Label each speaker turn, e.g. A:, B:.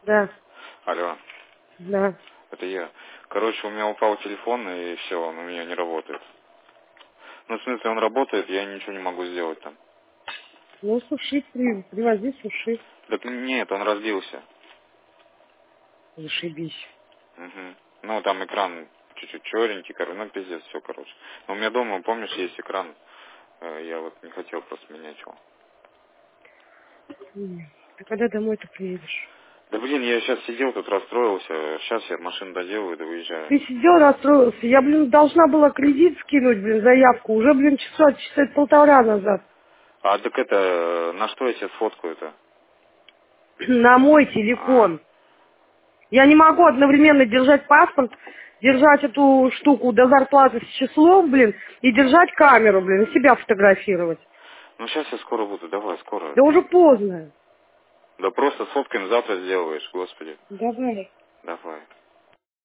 A: Да,
B: Алло,
A: да.
B: это я. Короче, у меня упал телефон, и все, он у меня не работает. Ну, в смысле, он работает, я ничего не могу сделать там.
A: Ну, суши, привози суши.
B: Так нет, он разбился.
A: Зашибись.
B: Угу. Ну, там экран чуть-чуть черненький, ну, пиздец, все, короче. Но у меня дома, помнишь, есть экран. Я вот не хотел просто менять его.
A: Ты когда домой-то приедешь?
B: Да, блин, я сейчас сидел тут, расстроился. Сейчас я машину доделаю, да выезжаю.
A: Ты сидел, расстроился. Я, должна была кредит скинуть, заявку. Уже, часа полтора назад.
B: А, так это, на что я себе сфоткаю-то?
A: На мой
B: А,
A: телефон. Я не могу одновременно держать паспорт, держать эту штуку до зарплаты с числом, и держать камеру, и себя фотографировать.
B: ну, сейчас я скоро буду, давай, скоро.
A: Да уже поздно.
B: Да просто сфоткаем, завтра сделаешь, господи.
A: Давай.
B: Давай.